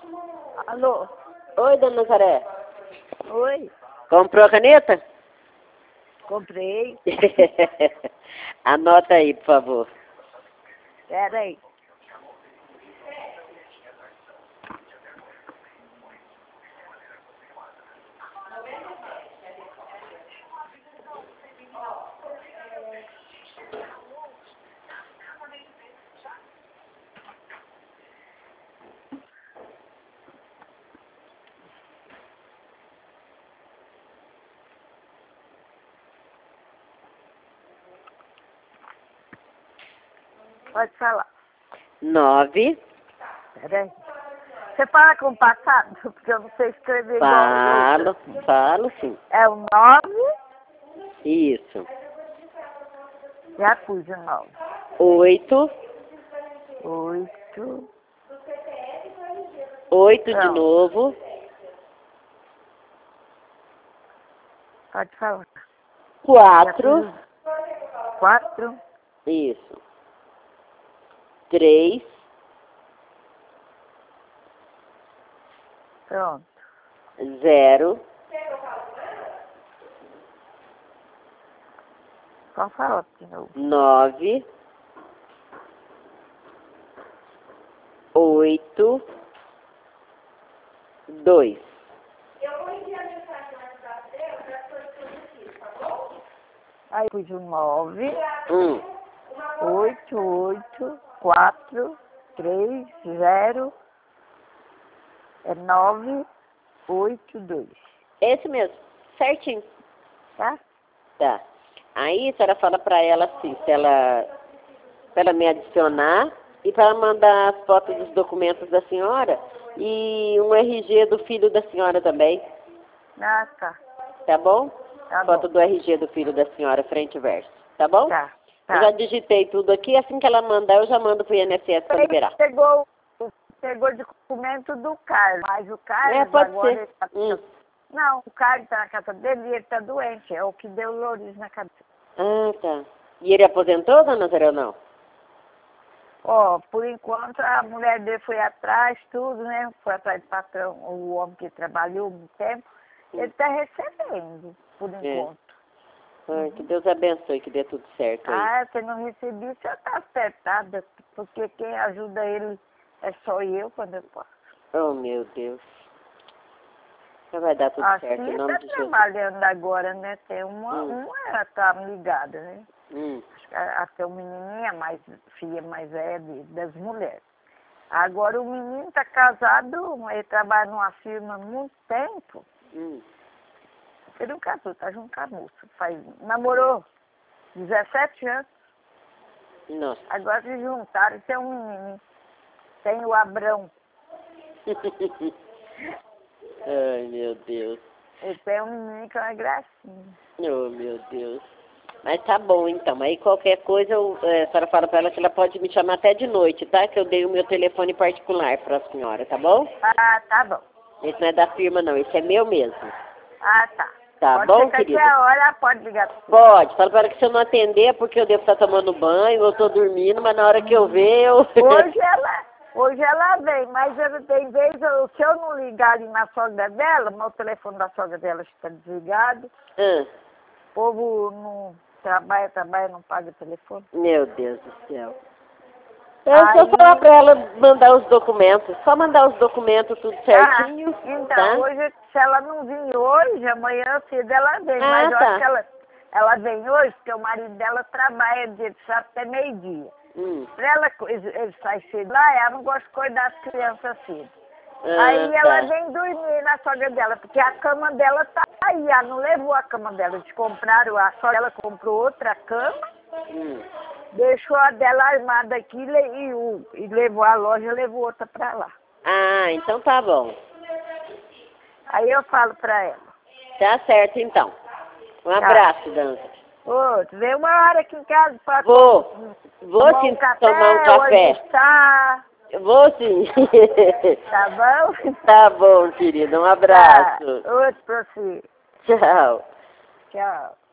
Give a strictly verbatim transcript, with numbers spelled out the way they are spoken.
Alô? Oi, dona Nazaré. Oi? Comprou a caneta? Comprei. Anota aí, por favor. Pera aí. Pode falar. Nove. Pera aí. Você fala com o passado? Porque eu não sei escrever igual Falo, eu. falo sim. É o nove. Isso. Já pus o nove. Oito. Oito. Oito de Pronto. novo. Pode falar. Quatro. Já pus Quatro. Isso. Três. Pronto. Zero. Pode falar de novo. Nove. Oito. Dois. Aí pus o nove. Um. Oito, oito, quatro, três, zero, é nove, oito, dois. Esse mesmo. Certinho. Tá? Tá. Aí a senhora fala pra ela assim, se ela, pra ela me adicionar e para mandar as fotos dos documentos da senhora e um R G do filho da senhora também. Ah, tá. Tá bom? Tá Foto bom. do R G do filho da senhora, frente e verso. Tá bom? Tá. Eu Tá. já digitei tudo aqui, assim que ela mandar eu já mando pro I N S S para liberar. Pegou, pegou documento do Carlos, mas o Carlos É, pode agora... ser. Ele tá... Hum. Não, o Carlos tá na casa dele e ele tá doente. É o que deu Lourdes na cabeça. Ah, tá. E ele aposentou, dona Zé, ou não? Ó, por enquanto a mulher dele foi atrás, tudo, né? Foi atrás do patrão, o homem que trabalhou um tempo. Ele tá recebendo, por É. enquanto. Ai, que Deus abençoe, que dê tudo certo aí. Ah, se não recebi, você tá acertada, porque quem ajuda ele é só eu quando eu posso. Oh, meu Deus. Já vai dar tudo A certo, em Cia nome tá de Jesus. trabalhando agora, né? Tem uma, Hum. uma ela tá ligada, né? Hum. Acho que a- até o menininho é mais, filha mais velha de- das mulheres. Agora o menino tá casado, ele trabalha numa firma há muito tempo. Hum. Ele não casou, tá junto com a moça. Faz, namorou dezessete anos. Nossa. Agora se juntaram e tem um menino. Tem o Abrão. Ai, meu Deus. Ele tem um menino que é uma gracinha. Oh, meu Deus. Mas tá bom, então. Aí qualquer coisa, eu, é, a senhora fala pra ela que ela pode me chamar até de noite, tá? Que eu dei o meu telefone particular pra senhora, tá bom? Ah, tá bom. Esse não é da firma, não. Esse é meu mesmo. Ah, tá. Tá pode bom, ser que querida? qualquer hora ela pode ligar. Pode. Fala pra ela que se eu não atender é porque eu devo estar tomando banho, eu tô dormindo, mas na hora que eu ver, eu... Hoje ela, hoje ela vem, mas ela tem vez, eu- se eu não ligar ali na sogra dela, meu telefone da sogra dela está desligado, Ah, o povo não trabalha, trabalha, não paga telefone. meu Deus do céu. Eu Aí, só falar pra ela mandar os documentos. Só mandar os documentos tudo ah, certinho, então, tá? hoje, se ela não vir hoje, amanhã cedo ela vem, Ah, mas eu tá. acho que ela, ela vem hoje, porque o marido dela trabalha de sábado até meio-dia. Hum. Pra ela, ele ele sai cedo lá, ela não gosta de cuidar das crianças cedo. Ah, Aí tá. ela vem dormir na sogra dela, porque a cama dela tá aí, ela não levou a cama dela, eles compraram, a sogra dela comprou outra cama, Hum. deixou a dela armada aqui le- e, o, e levou a loja, levou outra pra lá. Ah, então tá bom. Aí eu falo pra ela, Tá certo, então. Um Tá. abraço, Dança. ô, tu vem uma hora aqui em casa pra Vou. Vou tomar sim um café, tomar um café. almoçar, Vou sim. tá bom? Tá bom, querida. Um Tá, abraço. outro pra você. Tchau. Tchau.